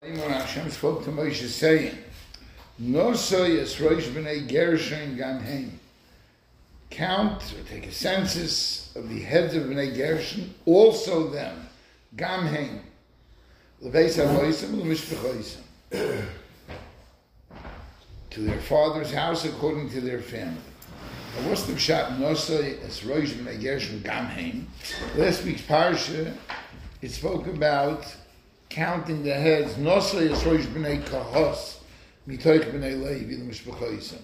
When Hashem spoke to Moshe saying, Nosoi es Rosh B'nai Gershon Gamheim. Count or take a census of the heads of B'nai Gershon, also them, Gamheim. L'beis havoisem l'mishpachoisem. To their father's house according to their family. Now what's the pshat Nosoi es Rosh B'nai Gershon Gamheim? Last week's parsha, it spoke about counting the heads, Nosoi es Rosh B'nai Kahos, Mitoich B'nai Levi l'mishpachoisem.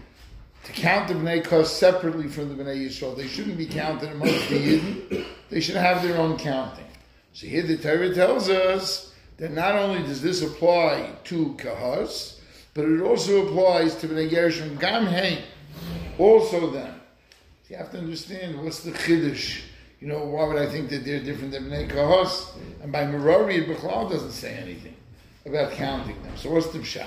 To count the B'nai Kahos separately from the B'nai Yisrael, they shouldn't be counted amongst the Yidden. They should have their own counting. So here the Torah tells us that not only does this apply to Kahos, but it also applies to B'nai Gershon Gamheim, also them. You have to understand what's the Chiddush. You know, why would I think that they're different than B'nai Kahos? And by Merari, it B'chlal doesn't say anything about counting them. So what's the pshat?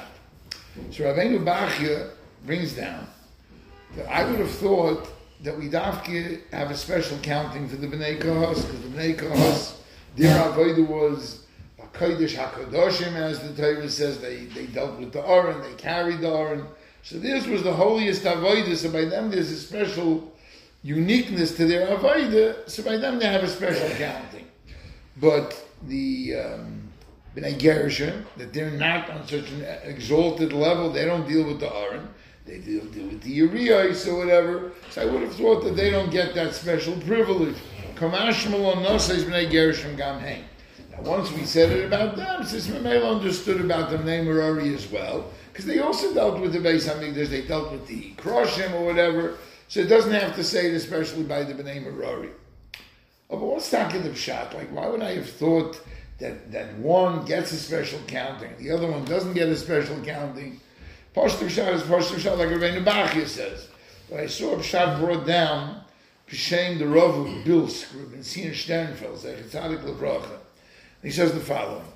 So Rabbeinu Bachya brings down that I would have thought that we dafke have a special counting for the B'nai Kahos, because the B'nai Kahos, their avodah was HaKodesh HaKadoshim, as the Torah says, they dealt with the Aron, they carried the Aron. So this was the holiest avodah, so by them there's a special uniqueness to their avodah, so by them they have a special counting. But the B'nai Gershon, that they're not on such an exalted level, they don't deal with the Aron, they deal with the Urios or whatever, so I would have thought that they don't get that special privilege. Kamash Malon Nosei B'nai Gershon Gamheim. Now once we said it about them, since Mamela understood about the name Merari as well, because they also dealt with the Beis HaMikdash, they dealt with the Kroshim or whatever, so it doesn't have to say it especially by the B'nai Merari. Oh, but what's talking the pshat? Like, why would I have thought that one gets a special counting, the other one doesn't get a special counting? Pashto pshat is Pashto pshat, like Rabbeinu Bachya says. But I saw a pshat brought down, P'shem the Rav of Bilsk, Rabbi Tzina Sternfeld, Zetzadik Lebracha. He says the following.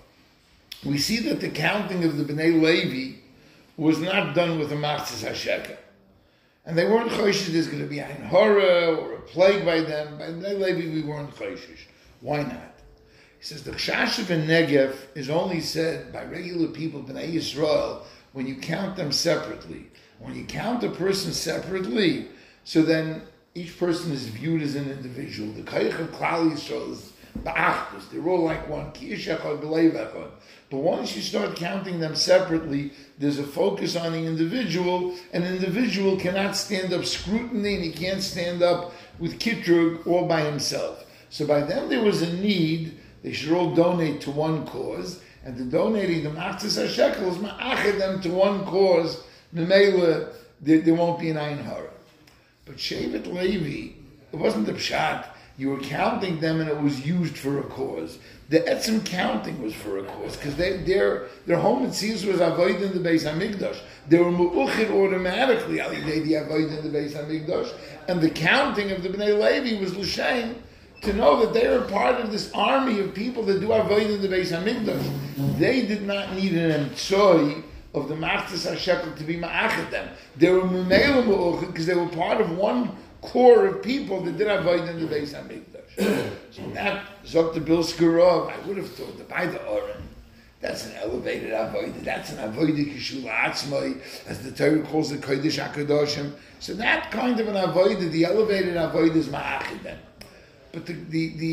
We see that the counting of the B'nai Levi was not done with a Machzis HaShekel. And they weren't choishish there's going to be a horror or a plague by them. By B'nai Levi we weren't choishish. Why not? He says the Chashav and Negev is only said by regular people, B'nai Yisrael, when you count them separately. When you count a person separately, so then each person is viewed as an individual. The Kayach of Klal Yisrael is Ba'achdus. They're all like one. Ki ish echad b'leiv echad. But once you start counting them separately, there's a focus on the individual. An individual cannot stand up scrutiny, and he can't stand up with kitrug all by himself. So by them there was a need. They should all donate to one cause, and the donating the Machzis HaShekel is ma'achid them to one cause. Memela, there won't be an ayin hara. But Shevet Levi, it wasn't the pshat. You were counting them, and it was used for a cause. The etzim counting was for a cause, because their home and seas was avoid in the Beis Hamikdash. They were mu'uchid automatically. They the avoid in the Beis Hamikdash, and the counting of the B'nai Levi was l'shem to know that they were part of this army of people that do avoid in the Beis Hamikdash. They did not need an emtsoi of the Machzis HaShekel to be ma'achid them. They were memela mu'uchid because they were part of one core of people that did avoid in the Beis HaMikdash. So that Zok the Bilskarov, I would have thought that by the Oren, that's an elevated avoid. That's an avoid kishula atzmai, as the Torah calls it Kodesh HaKadoshim. So that kind of an avoid, the elevated avoid is ma'achid them. But the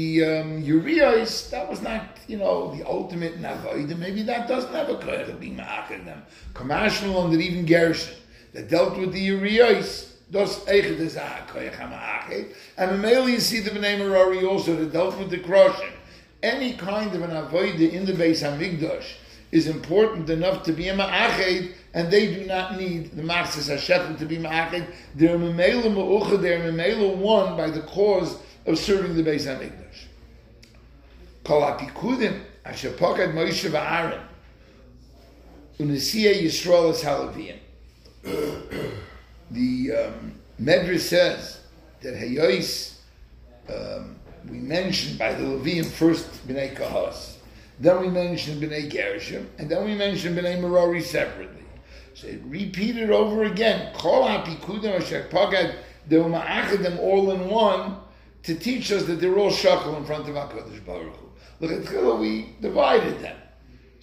Urios, that was not, the ultimate avoid. Maybe that doesn't have a koyach of being ma'achid them. Kamashmal and even Gershon, that dealt with the Urios. Das Eichid is a koyach ha'ma'achid. And Mamela you see the B'nai Merari also that dealt with the Kroshim. Any kind of an avodah in the Beis HaMikdash is important enough to be a ma'achid, and they do not need the Machzis HaShekel to be ma'achid. They're Mamela ma'uchad, they're Mamela one by the cause of serving the Beis HaMikdash. Kol ha'pikudim asher pakad Moshe v'Aaron u'nesiyei Yisrael es haLeviyim. The Medrash says that Hayos, we mentioned by the Leviim first B'nai Kahos, then we mentioned B'nai Gershon, and then we mentioned B'nai Merari separately. So it repeated over again. Kol ha'pikudim asher pakad, they were ma'achid them all in one to teach us that they're all shakal in front of HaKadosh Baruch Hu. Look at Chila, we divided them.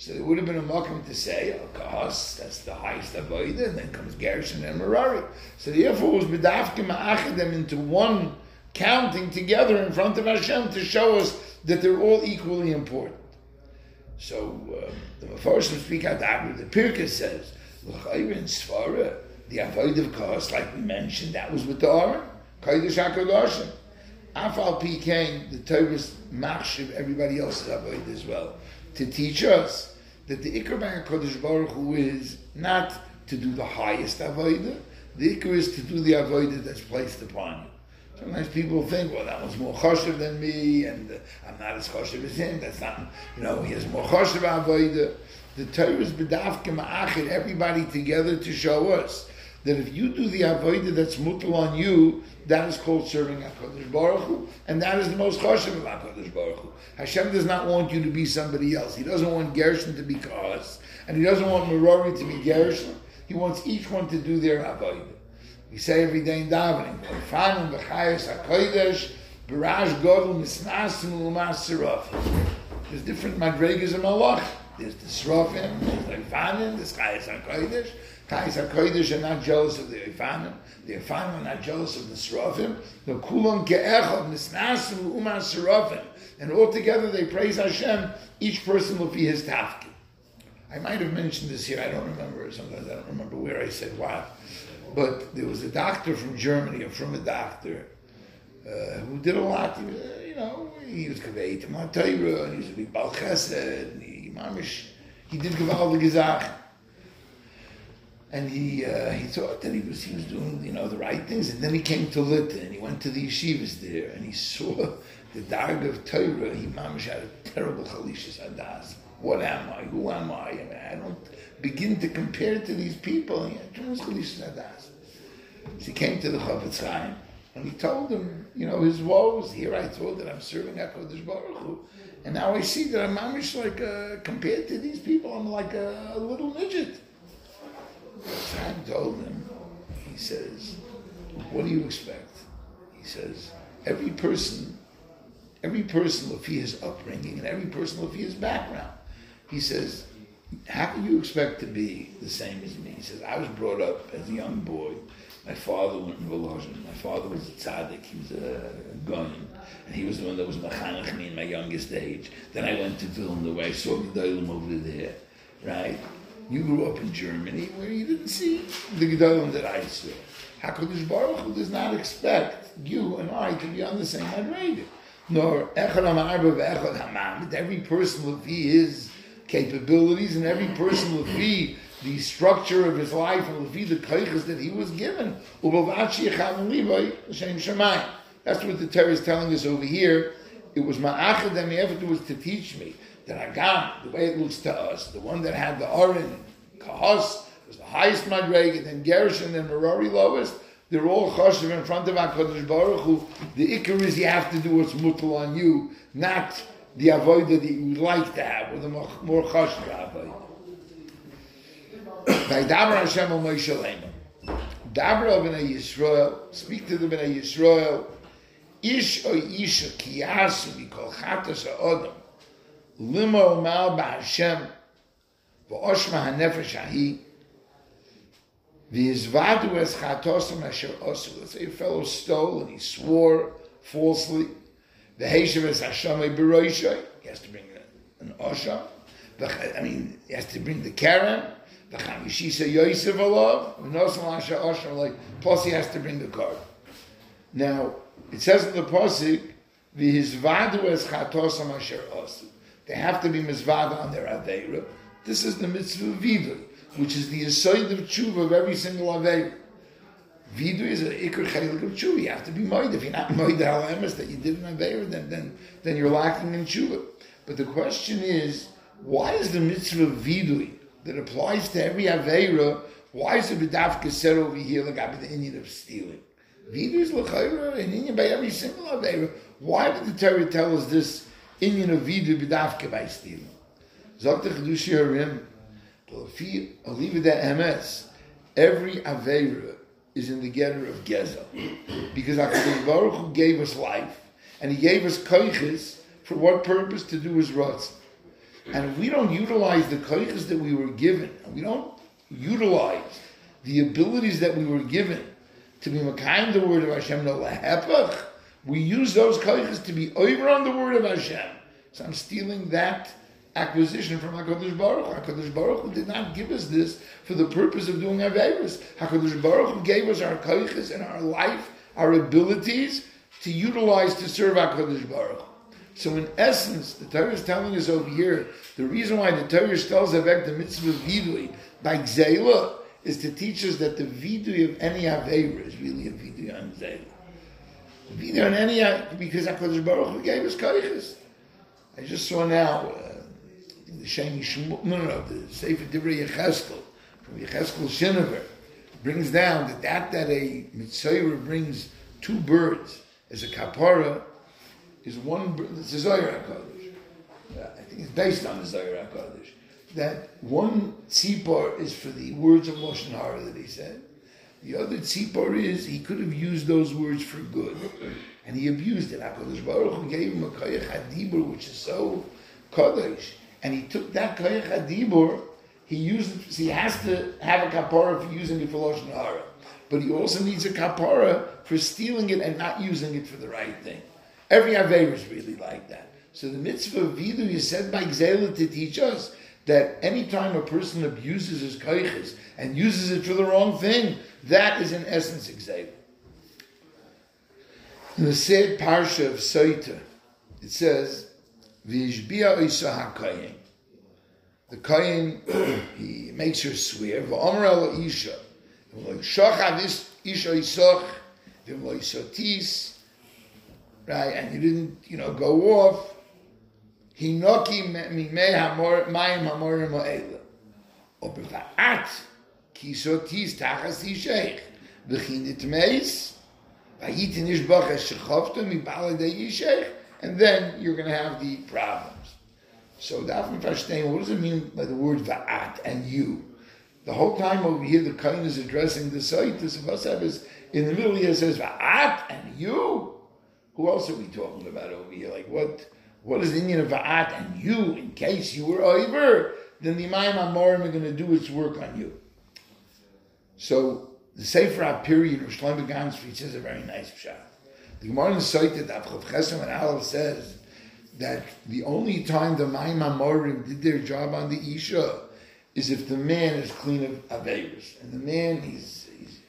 So there would have been a makom to say, oh, Kahas, that's the highest avodah, and then comes Gershon and Merari. So therefore it was B'dafke Ma'achad them into one counting together in front of Hashem to show us that they're all equally important. So the Mefarshim speak out that the Pirkei says, L'chayr in Sfara, the avodah of Kahas, like we mentioned, that was with the Aron, Kodesh HaKadoshim. Afal Pi came, the Torah's machshav everybody else's avodah as well, to teach us that the Ikar by HaKadosh Baruch Hu is not to do the highest avodah, the Ikar is to do the avodah that's placed upon you. Sometimes people think, well, that one's more choshev than me, and I'm not as choshev as him. That's not, he has more choshev avodah. The Torah is b'dafke ma'achid, everybody together to show us that if you do the avodah that's mutal on you, that is called serving HaKadosh Baruch Hu, and that is the most choshev of HaKadosh Baruch Hu. Hashem does not want you to be somebody else. He doesn't want Gershon to be Kahas, and he doesn't want Merari to be Gershon. He wants each one to do their avodah. We say every day in davening, "Lefanim b'chayos hakodesh, b'rash godel misnasim u'mas serafim." There's different madregas in malach. There's the serafim, there's lefanim, there's chayos hakodesh. Chayos hakodesh are not jealous of the lefanim. The lefanim are not jealous of the serafim. The kulam ke'echad misnasim u'mas serafim, and all together they praise Hashem. Each person will be his tafki. I might have mentioned this here. I don't remember. Sometimes I don't remember where I said what. But there was a doctor from Germany, from a doctor, who did a lot. He was Kavei Tamar Torah, and he used to be Bal Chesed, and he did Gewaldige Sachen. And he thought that he was doing, the right things. And then he came to Litta, and he went to the yeshivas there, and he saw the Darg of Torah. He mamish had a terrible Chalishas Hadas. What am I? Who am I? I don't begin to compare to these people. He had tremendous Chalishas Hadas. So he came to the Chofetz Chaim, and he told him, his woes. Here I thought that I'm serving HaKadosh Baruch Hu, and now I see that I'm mamish compared to these people, I'm like a little midget. Chaim told him, he says, what do you expect? He says, every person will feel his upbringing, and every will feel his background. He says, how can you expect to be the same as me? He says, I was brought up as a young boy. My father went in Volozhin. My father was a tzaddik. He was a goyin. And he was the one that was machanech me in my youngest age. Then I went to Vilna, where I saw Gedolim over there, right? You grew up in Germany, where you didn't see the Gedolim that I saw. HaKadosh Baruch Hu does not expect you and I to be on the same madrega. Nor echad ha'ma'arba ve'echad ha'ma'amid. Every person will be his capabilities, and every person will be the structure of his life, and will be the kaiches that he was given. That's what the Torah is telling us over here. It was ma'achad that it was to teach me that Hagam, the way it looks to us, the one that had the Aron, Kahas, was the highest madrega, then Gershon and Merari lowest. They're all choshev in front of HaKadosh Baruch Hu. The ikar is you have to do what's mutal on you, not the avodah that you would like to have, or the more choshev avodah. Vaydaber Hashem al Moshe Leimon. Daber al Bnei Yisrael, speak to the Bnei Yisrael, Ish o Isha kiyasu mikol chatas ha'odam, limo mal ba'Hashem, v'oshma ha'nefesh hahi, v'yizvadu es chatosam asher osu. Let's say a fellow stole and he swore falsely. V'heishav es Hashamei b'roishay. He has to bring an osham. He has to bring the karen. Plus he has to bring the card. Now, it says in the pasuk, they have to be mizvada on their aveira. This is the mitzvah of vidu, which is the aside of tshuva of every single aveira. Vidu is an ikar chelik of tshuva. You have to be moed. If you're not moed the halamas that you did in aveira, then you're lacking in tshuva. But the question is, why is the mitzvah of vidu that applies to every aveira, why is the b'dafka said over here like the Indian of stealing? Vidu is l'chayra, an Indian by every single aveira. Why did the Torah tell us this Indian of vidu b'dafka by stealing? Zok techadushi harim, I'll leave it at MS. Every aveira is in the getter of gezel, because HaKadosh Baruch Hu gave us life, and He gave us koiches for what purpose? To do His ratzon. And if we don't utilize the koiches that we were given, and we don't utilize the abilities that we were given to be makayim the word of Hashem, no lahepach, we use those koiches to be over on the word of Hashem. So I'm stealing that acquisition from HaKadosh Baruch Hu. HaKadosh Baruch Hu did not give us this for the purpose of doing Averos. HaKadosh Baruch Hu gave us our koiches and our life, our abilities to utilize to serve HaKadosh Baruch Hu. So in essence, the Torah is telling us over here, the reason why the Torah tells Avek the mitzvah of vidui by Gzeilah is to teach us that the vidui of any Aveira is really a vidui on Gzeilah. The vidui on any, because HaKadosh Baruch Hu gave us koiches. I just saw now, the Shemi Shmuel, the Sefer Divrei Yecheskel, from Yecheskel Shinover, brings down that a Mitzvah brings 2 birds as a kapara is one bird. It's a Zohar HaKadosh. I think it's based on the Zohar HaKadosh. That one tzipor is for the words of Lashon Hara that he said. The other tzipor is he could have used those words for good, and he abused it. HaKadosh Baruch Hu gave him a koyach hadibur, which is so kadosh, and he took that koyach hadibur. He used it. So he has to have a kapara for using it for Lashon Hara, but he also needs a kapara for stealing it and not using it for the right thing. Every Aveira is really like that. So the mitzvah of vidu is said by Gzeilah to teach us that anytime a person abuses his koiches and uses it for the wrong thing, that is in essence Gzeilah. In the said parsha of Soita, it says, "V'yishbia oisa hakoyin." The koyin, he makes her swear, "V'omer el isha, v'loishochav isha isoch, v'loisotis." Right, and you didn't, go off. Hinoki mimei hamor mayim hamorim ha'ela. Or b'va'at kisotis tachas yisheich. V'chinit meis. V'yitin ishbach es shechavta mibaladei yisheich. And then you're going to have the problems. So, Dafim Fashtein, what does it mean by the word va'at and you? The whole time over here, the Kohen is addressing the site. The Savasav is in the middle here, says va'at and you. Who else are we talking about over here? Like what is the Indian of Va'at and you, in case you were over, then the Imayim Amorim are going to do its work on you. So the Sefer HaPiri in Shlomo Gan Street says a very nice pshat. The Gemara in Soita, Avchav Chesem and Aleph says that the only time the Imayim Amorim did their job on the Isha is if the man is clean of Averis. And the man, he's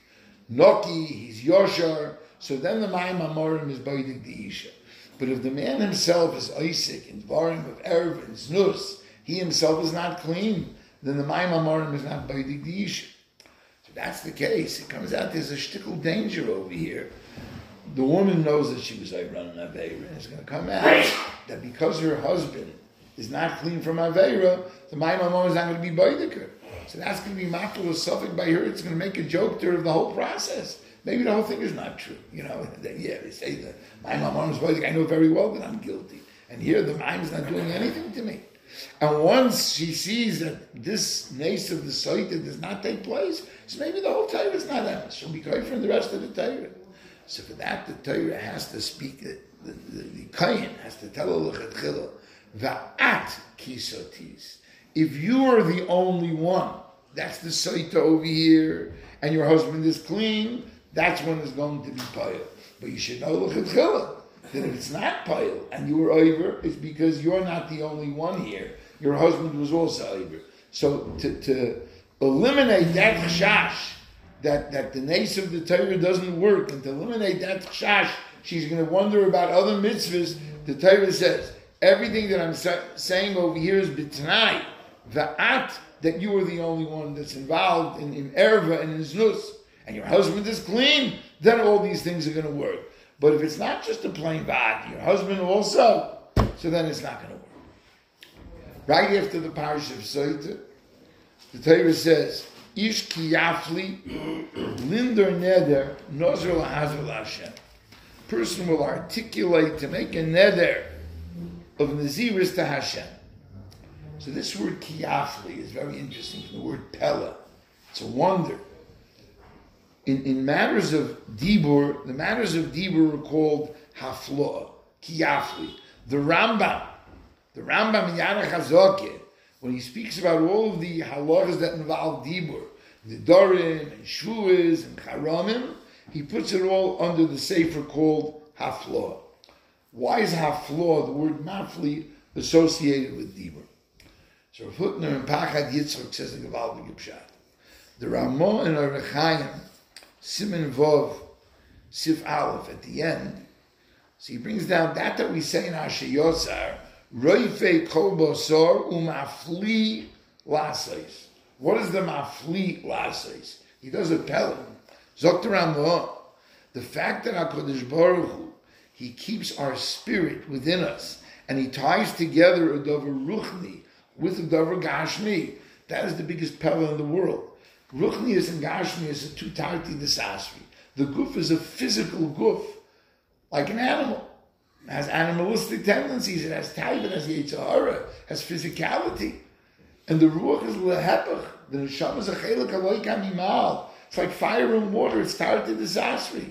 Noki, he's Yoshar, so then the Mayim Amorim is Baidik the Isha. But if the man himself is Isaac and Dvarim of Erev and Znus, he himself is not clean, then the Mayim Amorim is not Baidik the Isha. So that's the case. It comes out there's a shtickle danger over here. The woman knows that she was running Aveira, and it's going to come out that because her husband is not clean from Aveira, the Mayim Amorim is not going to be Baidik her. So that's going to be makul or suffix by her. It's going to make a joke to her of the whole process. Maybe the whole thing is not true. They say that my mom is I know very well that I'm guilty. And here the mom is not doing anything to me. And once she sees that this nace of the Soita does not take place, so maybe the whole Torah is not honest. She'll be kosher from the rest of the Torah. So for that, the Torah has to speak, the Kohen has to tell her, L'chatchila, Va'at kisotis. If you are the only one, that's the Soita over here, and your husband is clean, that's when it's going to be payil. But you should know l'chatchila that if it's not payil and you were over, it's because you're not the only one here. Your husband was also over. So to eliminate that chashash, that the nace of the Torah doesn't work, and to eliminate that chashash, she's going to wonder about other mitzvahs. The Torah says everything that I'm saying over here is b'tnai, va'at, that you are the only one that's involved in erva and in znus, and your husband is clean, then all these things are going to work. But if it's not just a plain va'at, your husband also, so then it's not going to work. Right after the parish of Soita, the Torah says, Ish ki yafli, linder neder, nozer lahazer Hashem. Person will articulate to make a neder of naziris to Hashem. So this word kiyafli is very interesting from the word pella. It's a wonder. In matters of dibur, the matters of dibur are called hafloah, kiyafli. The Rambam The Rambam in Yana Chazokeh, when he speaks about all of the halachas that involve dibur, the Dorin and Shvuas and Charamim, he puts it all under the sefer called Haflah. Why is Haflah, the word mafli, associated with dibur? So Hutner and Pachad Yitzchak says in Gavaldik Pshat. The Ramah and Orach Chaim, Siman Vov, Sif Aleph at the end. So he brings down that we say in Asher Yotzar, Roifei Kol Bosor Umafli Lasais. What is the Mafli Lasais? He does a pellet. Zokter Ramah, the fact that HaKadosh Baruch Hu, he keeps our spirit within us, and he ties together a Dover Ruchni with a Dover Gashmi. That is the biggest pellet in the world. Ruchnius and Gashmius are two tarti desasri. The guf is a physical guf, like an animal. It has animalistic tendencies, it has type, it has yitzhara, has physicality. And the ruach is lehepach. The neshama is a chelik aloy kamimal. It's like fire and water, it's tarti desasri.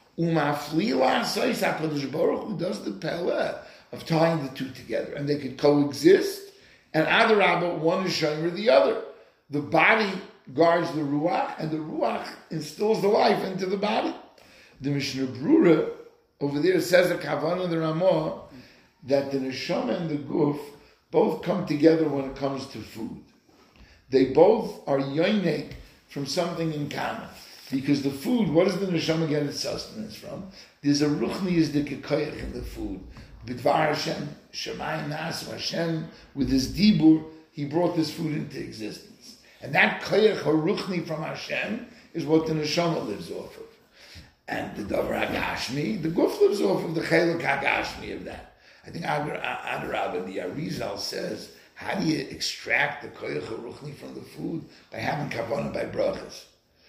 Umafli la'asais HaKadosh Baruch Hu does the pele of tying the two together. And they could coexist, and adarabah, one is shomer the other. The body guards the ruach, and the ruach instills the life into the body. The Mishnah Brura over there says the Kavanah the Ramah that the neshama and the guf both come together when it comes to food. They both are yoinek from something in common. Because the food, what does the neshama get its sustenance from? There's a ruchni yizdike koyach in the food. Bidvar Hashem, Shemayim Nasu Hashem, with his dibur, he brought this food into existence. And that koyach haruchni from Hashem is what the neshama lives off of. And the davar hagashmi, the guf lives off of the chelik hagashmi of that. I think Adarabah, the Arizal says, how do you extract the koyach haruchni from the food? By having kavanah by brachas.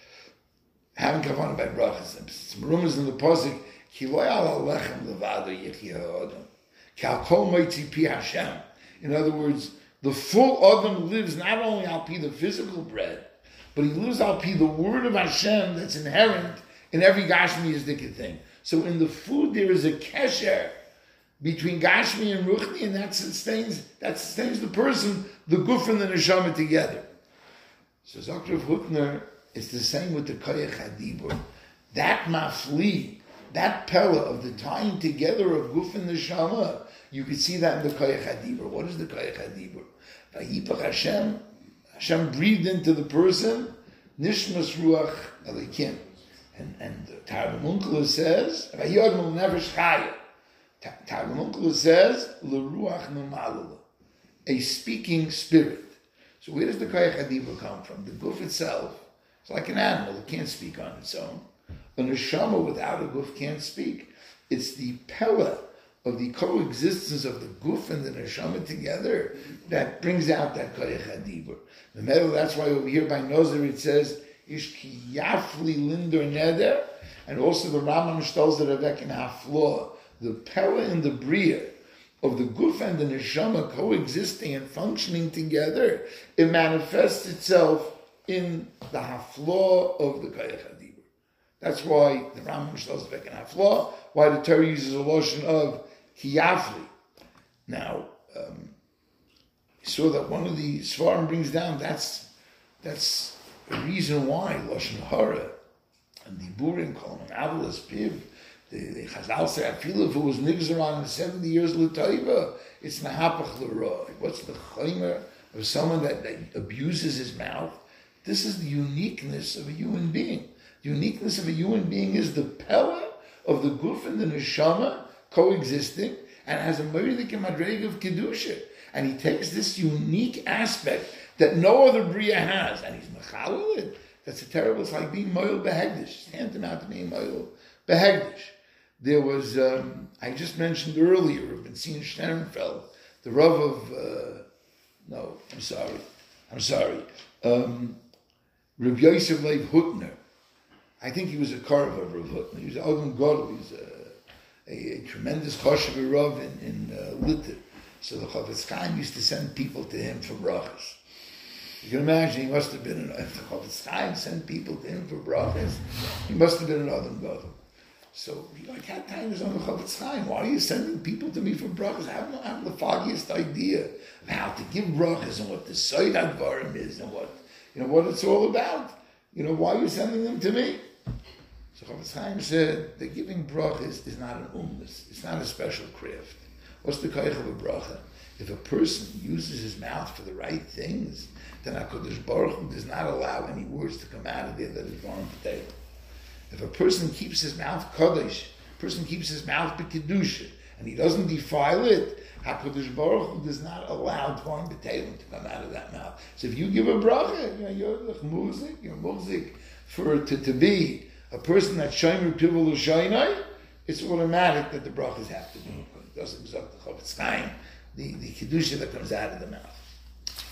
Having kavanah by brachas. Some rumors in the pasuk, ki lo ya'al lechem levado yechia ha'adam, ki al kol moitzi pi Hashem. In other words, the full Adam lives not only al pi the physical bread, but he lives al pi the word of Hashem that's inherent in every Gashmi Yizdika thing. So in the food there is a kesher between Gashmi and Ruchni, and that sustains the person, the guf and the neshama together. So Dr. Hutner, it's the same with the koyach hadibur. That mafli, that pella of the tying together of guf and neshama, you can see that in the koyach hadibur. What is the koyach hadibur? Vayipach Hashem breathed into the person, nishmas ruach elikim. And the Targum Onkelos says, Vayodmul nefesh chaya. Targum Onkelos says, L'ruach numalala, a speaking spirit. So where does the koyach hadibur come from? The guf itself, it's like an animal, it can't speak on its own. A neshama without a guf can't speak. It's the pella of the coexistence of the guf and the neshama together that brings out that koyach hadibur. That's why over here by Nozer it says, Ish ki yafli lindor neder, and also the Rambam shtels the Ravek in Haflah, the pella and the bria of the guf and the neshama coexisting and functioning together, it manifests itself in the Haflah of the koyach hadibur. That's why the Rambam shtels the Ravek in Haflah, why the Torah uses a lotion of ki yafli. Now, you saw that one of the Svarim brings down, that's the reason why Lashon Hara and the Burin call him Avalas Piv, the Chazal say, Afilu, if it was Nigzaron in 70 years L'Taiva, it's Nahapach L'Roi. What's the chaymer of someone that abuses his mouth? This is the uniqueness of a human being. The uniqueness of a human being is the pella of the guf and the neshama coexisting, and has a Meridik and Madreg of Kedusha. And he takes this unique aspect that no other Bria has, and he's mechalel it. That's a terrible, it's like being Moil Behegdish. Stand him out to being Moil Behegdish. There was, I just mentioned earlier, Rabbi Tzin Sternfeld, the Rav of, I'm sorry, Rabbi Yosef Leib Hutner. I think he was a Karav of Rav Hutner. He was an Ogun Godel. He was a tremendous Choshev Rav in Litter. So the Chofetz Chaim used to send people to him for brachas. You can imagine, he must have been, if the Chofetz Chaim sent people to him for brachas, he must have been an Adam Gadol. So, like, had time is on the Chofetz Chaim. Why are you sending people to me for brachas? I have the foggiest idea of how to give brachas and what the Soid Advarim is and what it's all about. Why are you sending them to me? So Chofetz Chaim said the giving brachas is not an umnus. It's not a special craft. What's the koich of a bracha? If a person uses his mouth for the right things, then HaKadosh Baruch Hu does not allow any words to come out of there that is wrong to table. If a person keeps his mouth kodesh, a person keeps his mouth b'kedusha, and he doesn't defile it, HaKadosh Baruch Hu does not allow dvarim b'teilim to come out of that mouth. So if you give a bracha, you're muzik to be a person that's shomer pivel l'shaynai, it's automatic that the brachas have to be. It doesn't exalt the Chofetz Chaim, the kedusha that comes out of the mouth.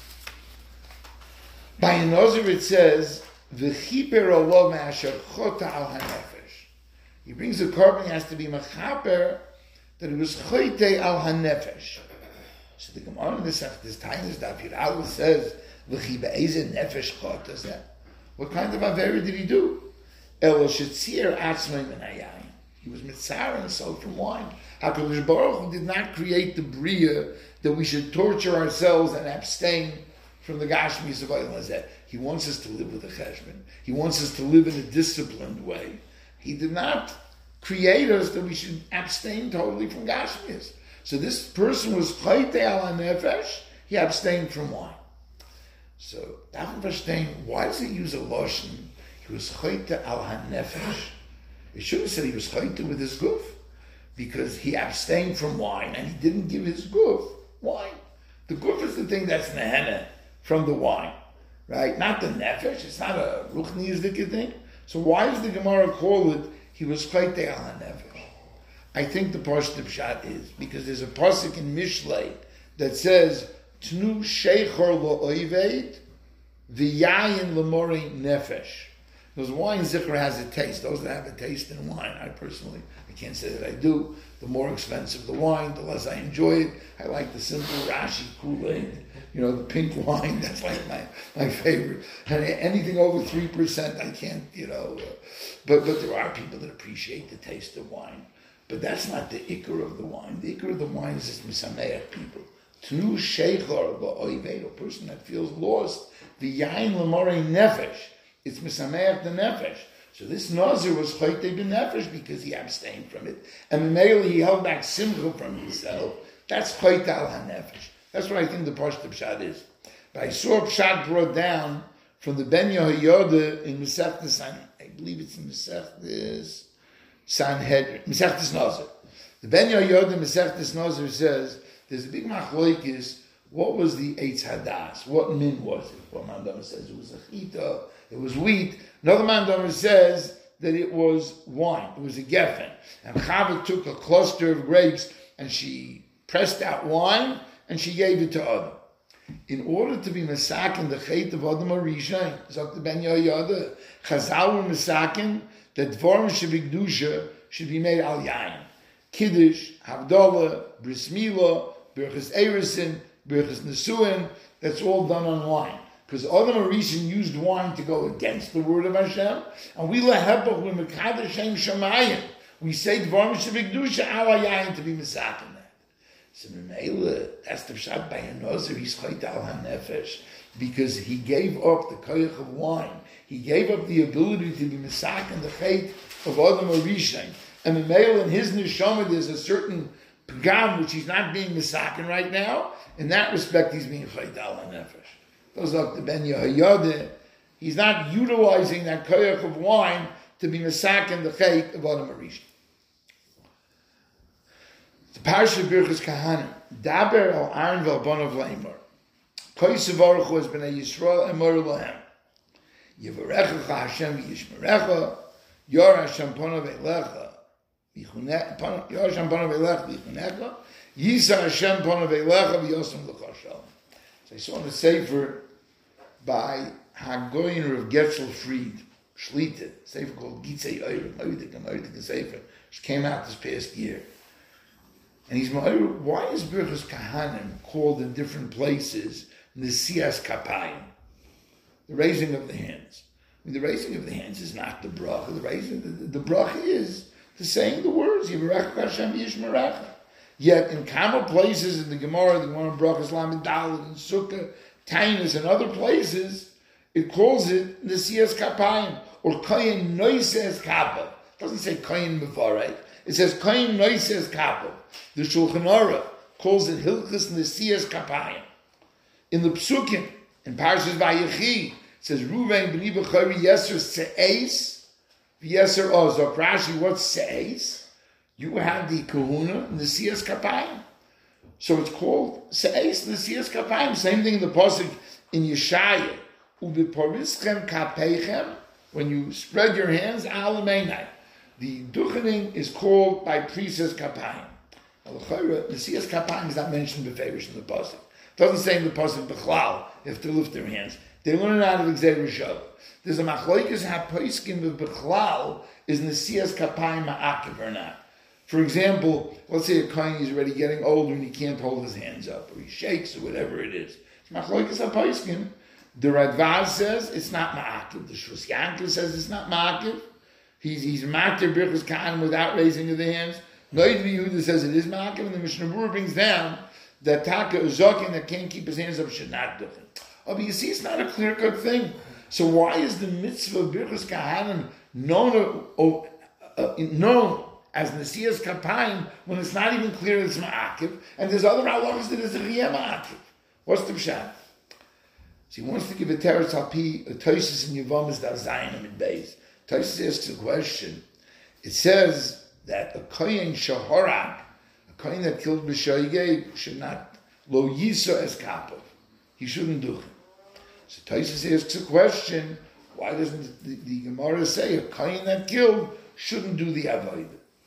By a Nazir it says, V'chiper olav ma'asher chota al hanefesh. He brings a carbon, he has to be mechaper, that it was chote al hanefesh. So the Gemara in this time is that Daf Yud says, V'chi be'eze nefesh chota zeh. What kind of avera did he do? Elo shetzir atzmei min hayayin. He was mitzar and sold from wine. HaKadosh Baruch Hu did not create the bria that we should torture ourselves and abstain from the Gashmis of Olam Hazeh. He wants us to live with a cheshbon. He wants us to live in a disciplined way. He did not create us that we should abstain totally from Gashmis. So this person was chayte al hanefesh, he abstained from wine. So, Daven Verstein, why does it use a lotion? He was chayte al hanefesh. It should have said he was chayte with his guf, because he abstained from wine and he didn't give his guf wine. The guf is the thing that's nehena from the wine, right? Not the nefesh. It's not a ruchnizdike thing. So why does the Gemara call it he was chayte al hanefesh? I think the Pashut Pshat is because there's a pasuk in Mishlei that says Tnu sheichor lo'oived v'yayin l'mori nefesh. Because wine zikr has a taste. Those that have a taste in wine, I can't say that I do. The more expensive the wine, the less I enjoy it. I like the simple Rashi Kool-Aid, the pink wine. That's like my favorite. And anything over 3%, I can't, But there are people that appreciate the taste of wine. But that's not the ikar of the wine. The ikar of the wine is just misameach people. Tnu sheichor ba'oived, a person that feels lost. The yain l'morei nefesh. It's misameach the nefesh. So this Nazir was chayte ben nefesh because he abstained from it. And mainly he held back simcha from himself. That's chayte al hanefesh. That's what I think the Pashut Pshat is. But I saw Pshat brought down from the Ben Yehoyada in Masechtas, I believe it's in Masechtas Sanhedrin, Masechtas Nazir. The Ben Yehoyada in Masechtas Nazir says, there's a big machlokes, what was the Eitz Hadas? What min was it? One man says it was a chita, it was wheat. Another man says that it was wine, it was a geffen. And Chava took a cluster of grapes and she pressed out wine and she gave it to Adam. In order to be masakin the chait of Adam Arishain, sagt the Ben Yehoyada, Chazal were masakin that dvarim shebigdusha should be made al yain. Kiddush, Havdalah, Bris Milah, Birchas Eresin, Birchas Nesuin, that's all done on wine. Because Adam Arishan used wine to go against the word of Hashem, and we lehepach we mekadosh Shem Shamayim. We say dvarim shebigdusha al yain to be masakin. So that's the pshat by a Nazir, he's chayte al hanefesh, because he gave up the koyach of wine. He gave up the ability to be mesak in the chait of Adam Arishain. And the male in his neshama, there's a certain pagam which he's not being mesakin right now. In that respect, he's being chayte al hanefesh. Goes up to Ben Yehoyada, he's not utilizing that koyach of wine to be mesakin the chait of Adam Arishain. The Parsha Birchas Kahanim, Daber al Aaron v'albonav le'imor. Koi sevaruchu has been a Yisrael emor lahem. Yivarecha Hashem v'yishmerecha, yor Hashem ponav eilecha, yor Hashem ponav eilecha v'yichunecha, yisa Hashem ponav eilecha v'yosem l'cha shalom. So I saw in the Sefer by Hagoyin Rav Getzel Fried, Shlita, Sefer called Gitzei Oyrim, Oyrim Sefer, which came out this past year. And he's why is Birchas Kahanim called in different places Nesias Kapayim? The raising of the hands. I mean, the raising of the hands is not the bracha. The bracha is to saying the words, Yivarecha Hashem Yishmerecha. Yet in common places in the Gemara Brachas Lamed Daled and Sukkah, Tainus, and other places, it calls it Nesias Kapayim, or Koyin Noises Kappa. It doesn't say Koyin Mevarek. It says Koyin Noises Kappa. The Shulchan Aruch calls it Hilchas Nesias Kapayim. In the Psukim, in Parshas Vayechi, it says Ruvain B'ni B'chari Yeser Se'es, V'yeser Ozok. Rashi, what's Se'es? You have the kahuna, Nesias Kapayim. So it's called Se'es Nesias Kapayim. Same thing in the pasuk in Yeshaya. U'b'porischem kapeichem, when you spread your hands, Alameinai. The duchening is called by Prises Kapayim. Nesias Kapayim is not mentioned beferish in the pasuk. It doesn't say in the pasuk B'chlal if they lift their hands. They learn it out of Gzei Rishov. There's a machlokes hapoiskim of B'chlal is Nesias Kapayim ma'akiv or not. For example, let's say a kohen is already getting older and he can't hold his hands up, or he shakes, or whatever it is. It's machlokes hapoiskim. The Radvaz says it's not ma'akiv. The Shus Yankov says it's not ma'akiv. He's ma'akiv birchas kahanim without raising of the hands. Noid Yehuda says it is ma'akiv, and the Mishnah Berurah brings down that taka uzokin that can't keep his hands up should not do it. Oh, but you see, it's not a clear-cut thing. So why is the mitzvah of birchas kahanim known as Nesias Kapayim when it's not even clear that it's ma'akiv, and there's other halachas that is a riyah ma'akiv? What's the pshat? So he wants to give a teretz alpi, a Tosfos in Yevamos Daf Zayin Amid Beis. Tosfos asks a question. It says that a kohen shahorak, a kohen that killed b'shoigeg, should not lo yiso es kapov. He shouldn't do it. So Tosfos asks a question. Why doesn't the Gemara say a kohen that killed shouldn't do the avodah?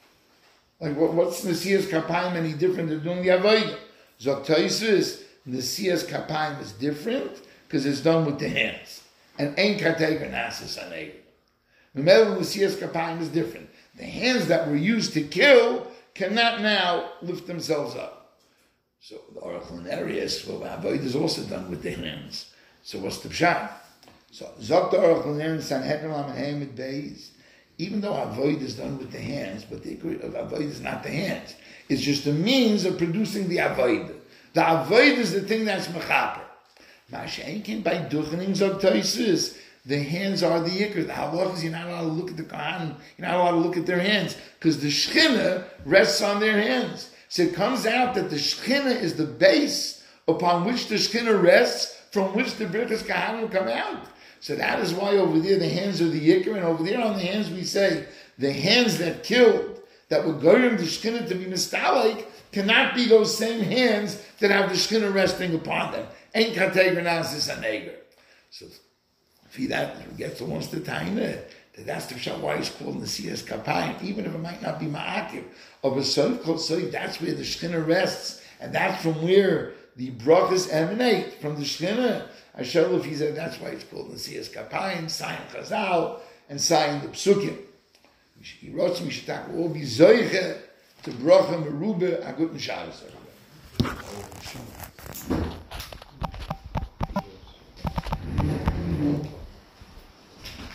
Like what's Nesias Kapayim any different than doing the avodah? Zok Tosfos, Nesias Kapayim is different because it's done with the hands. And Ein Kateger Nasis Aneger. Remember, Nesias Kapayim is different. The hands that were used to kill cannot now lift themselves up. So the Oracle in areas, well, avodah is also done with the hands. So what's the pshat? So Zok the Oracle in Sanhedrin Lamed Hamid Beis. Even though avodah is done with the hands, but the avodah is not the hands. It's just a means of producing the avodah. The avodah is the thing that's mechaper. Masha'enkin by duchening Zog Tosfos, the hands are the yikr. The halachas, you're not allowed to look at the kohanim, you're not allowed to look at their hands, because the shechina rests on their hands. So it comes out that the shechina is the base upon which the shechina rests, from which the birchas kohanim come out. So that is why over there the hands are the yikr, and over there on the hands we say the hands that killed, that would go to the shechina to be mistalik, cannot be those same hands that have the shechina resting upon them. Ain't kateger nasis aneger. So if that gets to wants to taina, that's the pshat why it's called Nesias Kapayim, even if it might not be ma'akiv of a soif called soif. That's where the shechina rests, and that's from where the brachas emanate, from the shechina. I show if he said that's why it's called Nesias Kapayim, Sayin Chazal, and Sayin the Psukim. We should talk all be zoiche to bracha merube a guten Shabbos.